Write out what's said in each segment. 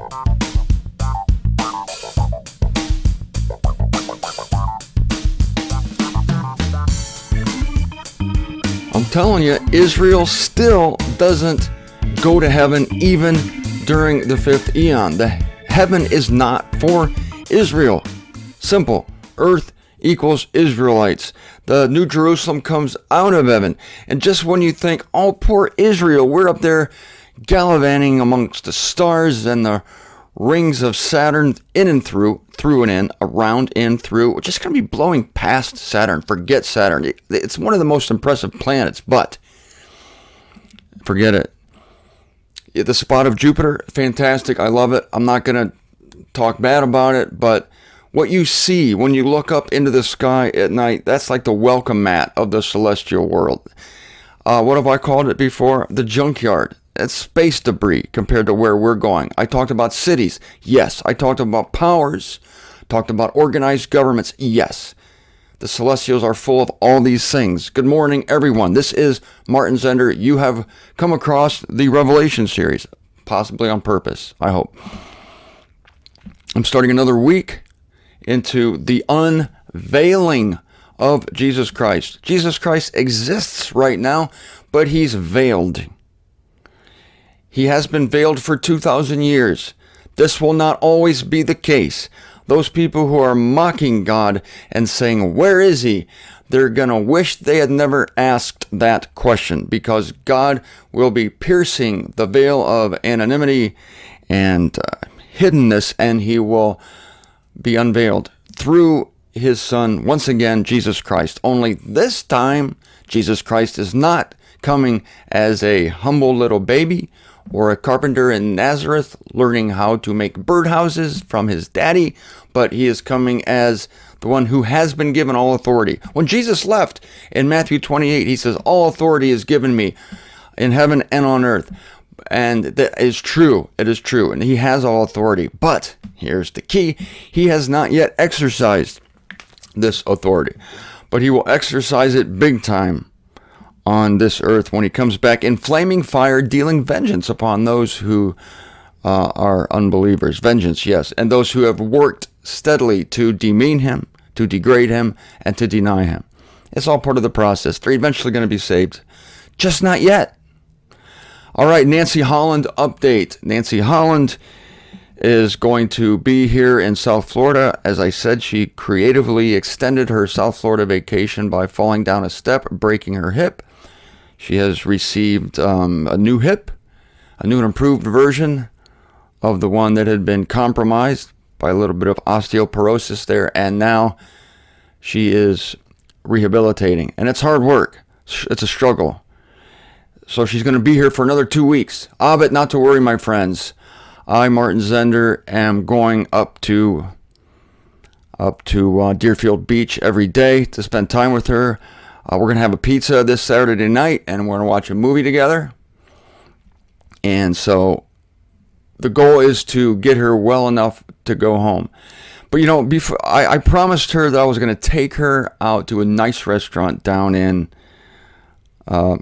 I'm telling you, Israel still doesn't go to heaven even during the fifth eon. The heaven is not for Israel. Simple. Earth equals Israelites. The New Jerusalem comes out of heaven. And just when you think, oh, poor Israel, we're up there gallivanting amongst the stars and the rings of Saturn, in and through and in, around, in, through. We're just going to be blowing past Saturn. Forget Saturn. It's one of the most impressive planets, but forget it. The spot of Jupiter, fantastic. I love it. I'm not going to talk bad about it, but what you see when you look up into the sky at night, that's like the welcome mat of the celestial world. What have I called it before? The junkyard. It's space debris compared to where we're going. I talked about cities. Yes. I talked about powers. Talked about organized governments. Yes. The Celestials are full of all these things. Good morning, everyone. This is Martin Zender. You have come across the Revelation series, possibly on purpose, I hope. I'm starting another week into the unveiling of Jesus Christ. Jesus Christ exists right now, but he's veiled. He has been veiled for 2,000 years. This will not always be the case. Those people who are mocking God and saying, where is he? They're going to wish they had never asked that question, because God will be piercing the veil of anonymity and hiddenness, and he will be unveiled through his Son, once again, Jesus Christ. Only this time, Jesus Christ is not coming as a humble little baby or a carpenter in Nazareth learning how to make birdhouses from his daddy, but he is coming as the one who has been given all authority. When Jesus left in Matthew 28, he says, all authority is given me in heaven and on earth. And that is true. It is true. And he has all authority. But here's the key. He has not yet exercised this authority. But he will exercise it big time on this earth when he comes back in flaming fire, dealing vengeance upon those who are unbelievers. Vengeance, yes. And those who have worked steadily to demean him, to degrade him, and to deny him. It's all part of the process. They're eventually going to be saved. Just not yet. All right, Nancy Holland update. Nancy Holland is going to be here in South Florida. As I said, she creatively extended her South Florida vacation by falling down a step, breaking her hip. She has received a new hip, a new and improved version of the one that had been compromised by a little bit of osteoporosis there, and now she is rehabilitating. And it's hard work. It's a struggle. So she's going to be here for another 2 weeks. But not to worry, my friends. I, Martin Zender, am going up to Deerfield Beach every day to spend time with her. We're going to have a pizza this Saturday night, and we're going to watch a movie together. And so the goal is to get her well enough to go home. But, you know, before I promised her that I was going to take her out to a nice restaurant down in Key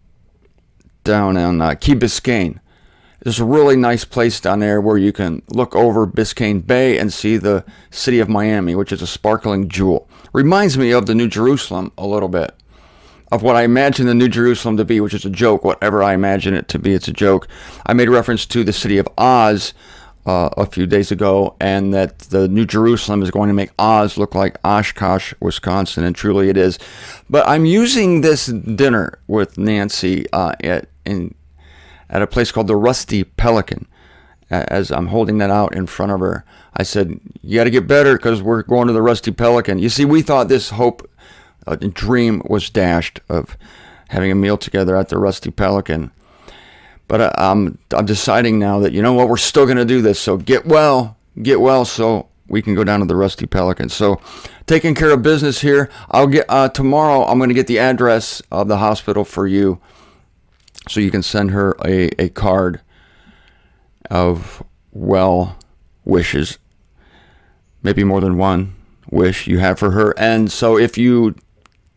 Biscayne. There's a really nice place down there where you can look over Biscayne Bay and see the city of Miami, which is a sparkling jewel. Reminds me of the New Jerusalem a little bit, of what I imagine the New Jerusalem to be, which is a joke. Whatever I imagine it to be, it's a joke. I made reference to the city of Oz a few days ago, and that the New Jerusalem is going to make Oz look like Oshkosh, Wisconsin, and truly it is. But I'm using this dinner with Nancy at a place called the Rusty Pelican. As I'm holding that out in front of her, I said, you got to get better because we're going to the Rusty Pelican. You see, we thought this hope, dream was dashed of having a meal together at the Rusty Pelican. But I'm deciding now that, you know what, we're still going to do this. So get well so we can go down to the Rusty Pelican. So taking care of business here. I'll get tomorrow I'm going to get the address of the hospital for you, so you can send her a card of well wishes, maybe more than one wish you have for her. And so if you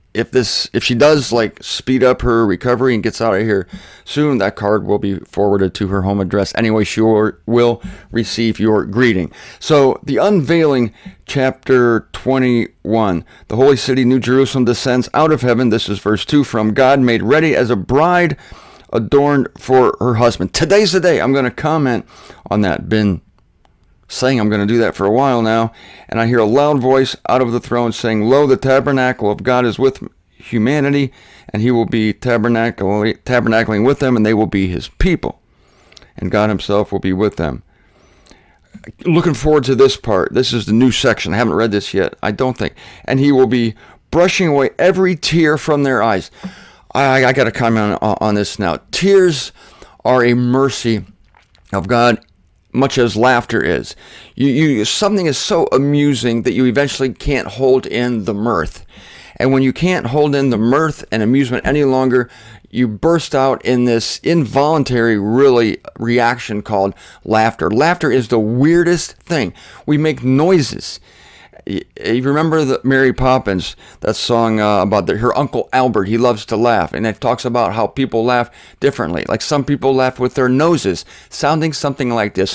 if she does like speed up her recovery and gets out of here soon, that card will be forwarded to her home address. Anyway, she will receive your greeting. So the unveiling, chapter 21, the holy city, New Jerusalem, descends out of heaven. This is verse 2, from God, made ready as a bride adorned for her husband. Today's the day. I'm going to comment on that. Been saying I'm going to do that for a while now, and I hear a loud voice out of the throne saying, "Lo, the tabernacle of God is with humanity, and he will be tabernacling with them, and they will be his people, and God himself will be with them." Looking forward to this part. This is the new section. I haven't read this yet, I don't think. And he will be brushing away every tear from their eyes. I got to comment on this now. Tears are a mercy of God, much as laughter is. Something is so amusing that you eventually can't hold in the mirth. And when you can't hold in the mirth and amusement any longer, you burst out in this involuntary, reaction called laughter. Laughter is the weirdest thing. We make noises. You remember Mary Poppins, that song about her Uncle Albert? He loves to laugh, and it talks about how people laugh differently. Like some people laugh with their noses, sounding something like this.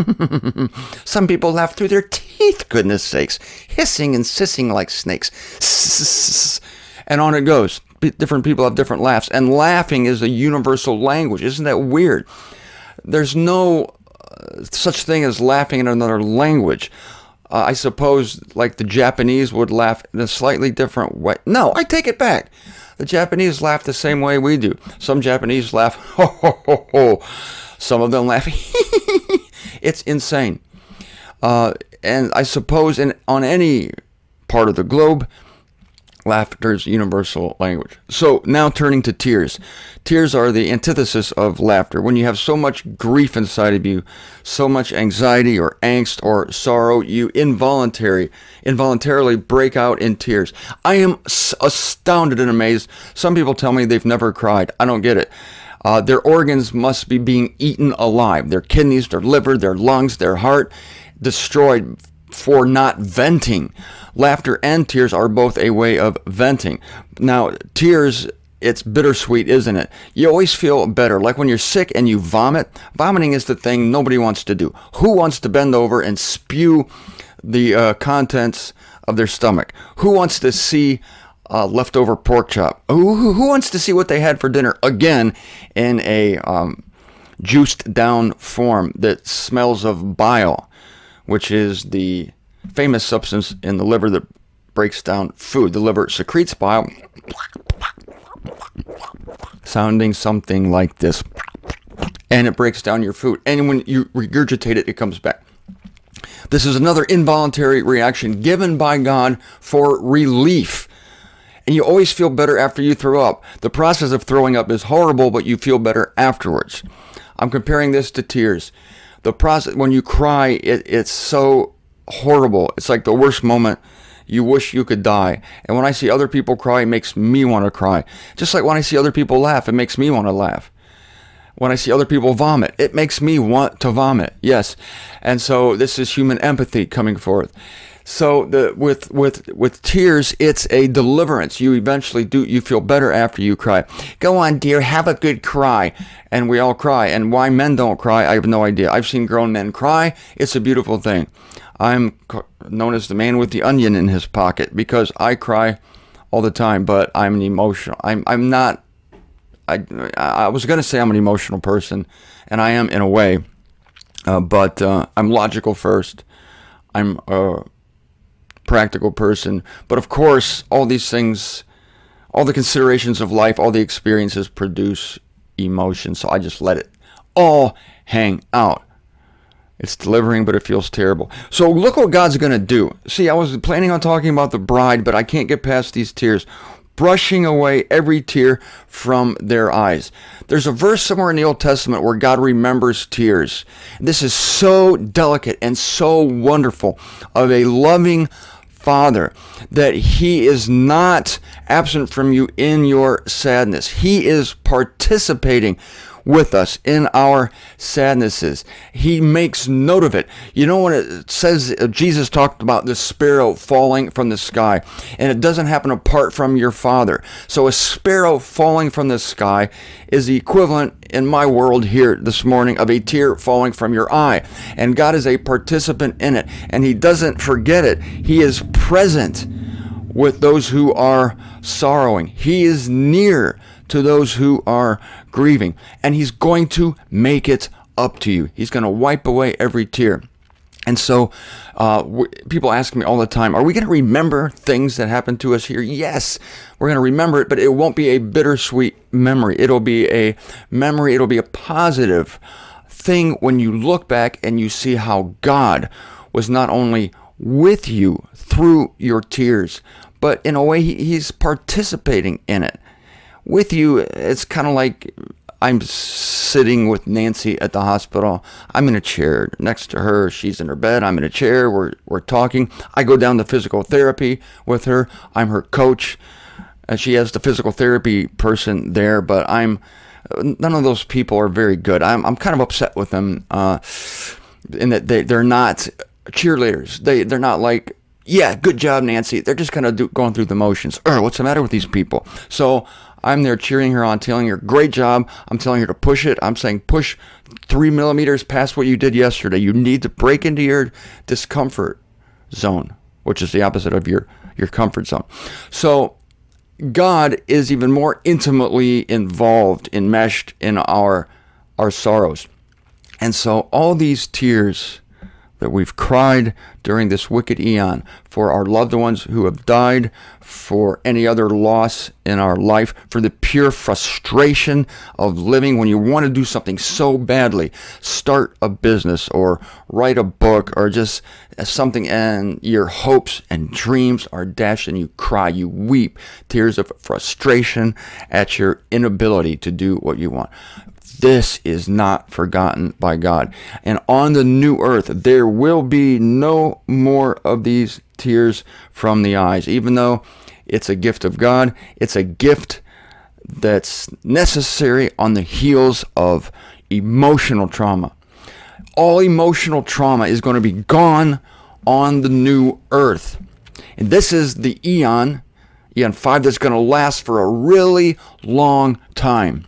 Some people laugh through their teeth, goodness sakes, hissing and sissing like snakes. And on it goes. Different people have different laughs, and laughing is a universal language. Isn't that weird? There's no such thing as laughing in another language. I suppose like the Japanese would laugh in a slightly different way. No, I take it back. The Japanese laugh the same way we do. Some Japanese laugh, ho, ho, ho, ho. Some of them laugh, It's insane. And I suppose on any part of the globe, laughter is universal language. So now turning to tears. Tears are the antithesis of laughter. When you have so much grief inside of you, so much anxiety or angst or sorrow, you involuntarily break out in tears. I am astounded and amazed. Some people tell me they've never cried. I don't get it. Their organs must be being eaten alive. Their kidneys, their liver, their lungs, their heart, destroyed for not venting. Laughter and tears are both a way of venting. Now, tears, it's bittersweet, isn't it? You always feel better. Like when you're sick and you vomit. Vomiting is the thing nobody wants to do. Who wants to bend over and spew the contents of their stomach? Who wants to see leftover pork chop? Who wants to see what they had for dinner again in a juiced down form that smells of bile, which is the famous substance in the liver that breaks down food. The liver secretes bile, sounding something like this, and it breaks down your food. And when you regurgitate it, it comes back. This is another involuntary reaction given by God for relief. And you always feel better after you throw up. The process of throwing up is horrible, but you feel better afterwards. I'm comparing this to tears. The process, when you cry, it's so horrible. It's like the worst moment. You wish you could die. And when I see other people cry, it makes me want to cry. Just like when I see other people laugh, it makes me want to laugh. When I see other people vomit, it makes me want to vomit. Yes. And so this is human empathy coming forth. So with tears, it's a deliverance. You eventually you feel better after you cry. Go on, dear, have a good cry. And we all cry. And why men don't cry, I have no idea. I've seen grown men cry. It's a beautiful thing. I'm known as the man with the onion in his pocket because I cry all the time, but I'm an emotional. I'm not. I was going to say I'm an emotional person, and I am in a way, but I'm logical first. I'm a practical person. But of course, all these things, all the considerations of life, all the experiences produce emotion. So I just let it all hang out. It's delivering, but it feels terrible. So look what God's going to do. See, I was planning on talking about the bride, but I can't get past these tears. Brushing away every tear from their eyes. There's a verse somewhere in the Old Testament where God remembers tears. This is so delicate and so wonderful of a loving Father, that he is not absent from you in your sadness. He is participating with us in our sadnesses. He makes note of it. You know when it says, Jesus talked about the sparrow falling from the sky, and it doesn't happen apart from your Father. So a sparrow falling from the sky is the equivalent in my world here this morning of a tear falling from your eye. And God is a participant in it, and he doesn't forget it. He is present with those who are sorrowing. He is near to those who are grieving, and he's going to make it up to you. He's going to wipe away every tear. And so people ask me all the time, are we going to remember things that happened to us here? Yes, we're going to remember it, but it won't be a bittersweet memory. It'll be a memory. It'll be a positive thing when you look back and you see how God was not only with you through your tears, but in a way he's participating in it with you. It's kind of like I'm sitting with Nancy at the hospital. I'm in a chair next to her. She's in her bed. I'm in a chair. We're talking. I go down to physical therapy with her. I'm her coach. And she has the physical therapy person there, but none of those people are very good. I'm kind of upset with them in that they're not cheerleaders. They're not like, yeah, good job, Nancy. They're just kind of going through the motions. What's the matter with these people? So I'm there cheering her on, telling her, great job. I'm telling her to push it. I'm saying, push 3 millimeters past what you did yesterday. You need to break into your discomfort zone, which is the opposite of your comfort zone. So God is even more intimately involved, enmeshed in our sorrows. And so all these tears that we've cried during this wicked eon for our loved ones who have died, for any other loss in our life, for the pure frustration of living when you want to do something so badly, start a business or write a book or just something, and your hopes and dreams are dashed and you cry, you weep tears of frustration at your inability to do what you want. This is not forgotten by God. And on the new earth, there will be no more of these tears from the eyes. Even though it's a gift of God, it's a gift that's necessary on the heels of emotional trauma. All emotional trauma is going to be gone on the new earth. And this is the Eon 5, that's going to last for a really long time.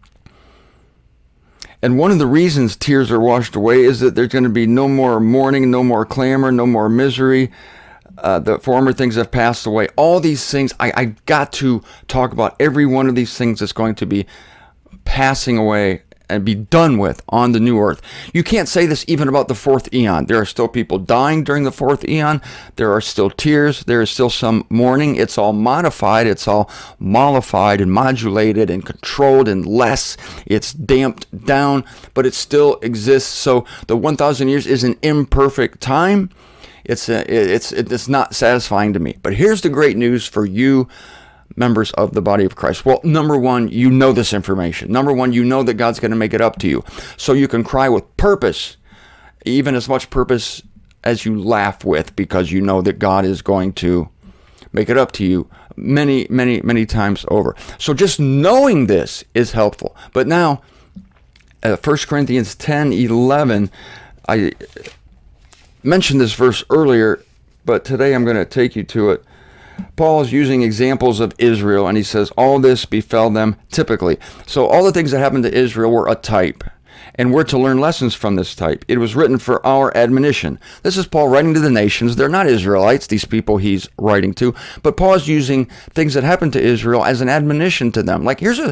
And one of the reasons tears are washed away is that there's going to be no more mourning, no more clamor, no more misery. The former things have passed away. All these things, I got to talk about every one of these things that's going to be passing away and be done with on the new earth. You can't say this even about the fourth eon. There are still people dying during the fourth eon. There are still tears. There is still some mourning. It's all modified. It's all mollified and modulated and controlled and less. It's damped down, but it still exists. So the 1,000 years is an imperfect time. It's not satisfying to me. But here's the great news for you, members of the body of Christ. Well, number one, you know this information. Number one, you know that God's going to make it up to you. So you can cry with purpose, even as much purpose as you laugh with, because you know that God is going to make it up to you many, many, many times over. So just knowing this is helpful. But now, 1 Corinthians 10:11, I mentioned this verse earlier, but today I'm going to take you to it. Paul is using examples of Israel, and he says, all this befell them typically. So all the things that happened to Israel were a type, and we're to learn lessons from this type. It was written for our admonition. This is Paul writing to the nations. They're not Israelites, these people he's writing to, but Paul is using things that happened to Israel as an admonition to them. Like here's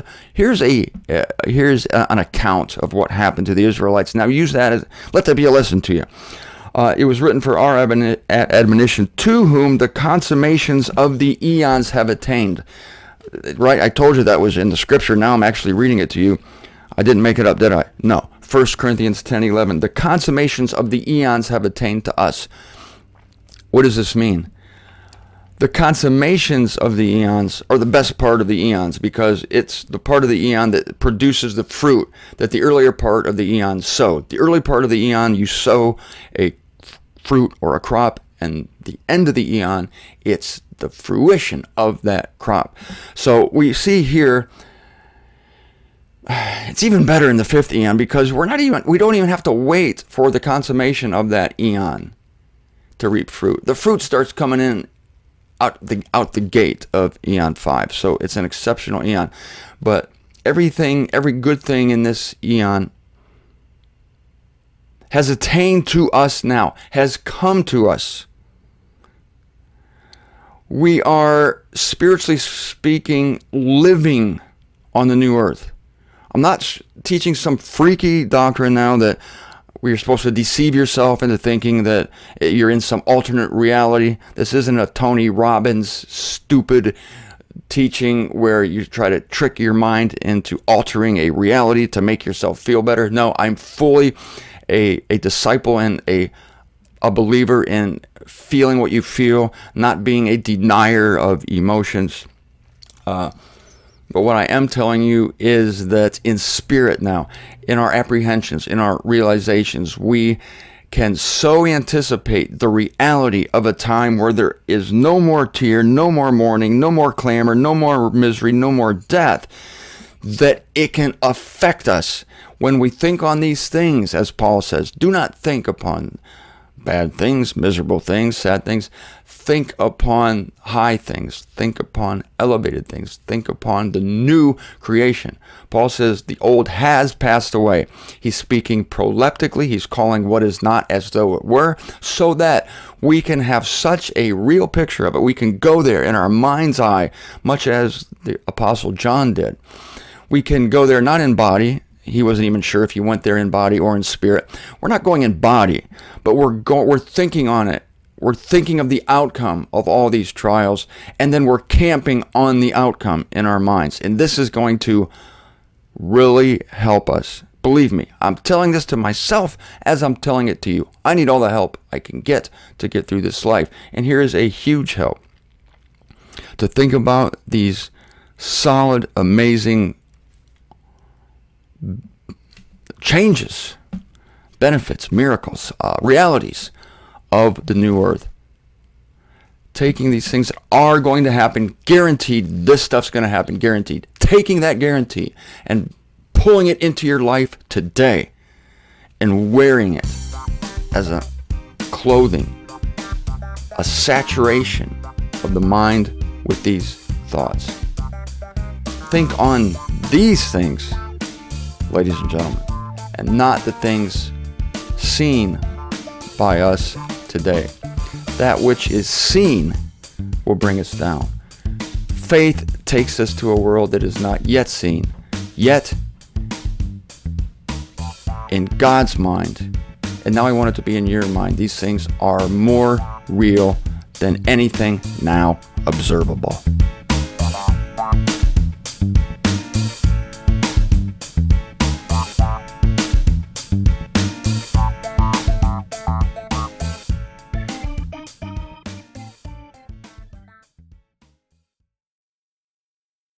an account of what happened to the Israelites. Now use that let that be a lesson to you. It was written for our admonition, to whom the consummations of the eons have attained. Right? I told you that was in the scripture. Now I'm actually reading it to you. I didn't make it up, did I? No. 1 Corinthians 10:11. The consummations of the eons have attained to us. What does this mean? The consummations of the eons are the best part of the eons, because it's the part of the eon that produces the fruit that the earlier part of the eon sowed. The early part of the eon, you sow a fruit or a crop, and the end of the eon, it's the fruition of that crop. So we see here It's even better in the fifth eon because we don't even have to wait for the consummation of that eon to reap fruit. The fruit starts coming in out the gate of eon 5. So it's an exceptional eon. But every good thing in this eon has attained to us now, has come to us. We are, spiritually speaking, living on the new earth. I'm not teaching some freaky doctrine now that you're supposed to deceive yourself into thinking that you're in some alternate reality. This isn't a Tony Robbins stupid teaching where you try to trick your mind into altering a reality to make yourself feel better. No, I'm fully a disciple and a believer in feeling what you feel, not being a denier of emotions. But what I am telling you is that in spirit now, in our apprehensions, in our realizations, we can so anticipate the reality of a time where there is no more tear, no more mourning, no more clamor, no more misery, no more death, that it can affect us when we think on these things, as Paul says. Do not think upon bad things, miserable things, sad things. Think upon high things. Think upon elevated things. Think upon the new creation. Paul says the old has passed away. He's speaking proleptically. He's calling what is not as though it were, so that we can have such a real picture of it. We can go there in our mind's eye, much as the Apostle John did. We can go there not in body. He wasn't even sure if he went there in body or in spirit. We're not going in body, but we're thinking on it. We're thinking of the outcome of all these trials, and then we're camping on the outcome in our minds. And this is going to really help us. Believe me, I'm telling this to myself as I'm telling it to you. I need all the help I can get to get through this life. And here is a huge help. To think about these solid, amazing changes, benefits, miracles, realities of the new earth. Taking these things that are going to happen, guaranteed, this stuff's going to happen, guaranteed. Taking that guarantee and pulling it into your life today and wearing it as a clothing, a saturation of the mind with these thoughts. Think on these things, ladies and gentlemen, and not the things seen by us today. That which is seen will bring us down. Faith takes us to a world that is not yet seen, yet in God's mind. And now I want it to be in your mind. These things are more real than anything now observable.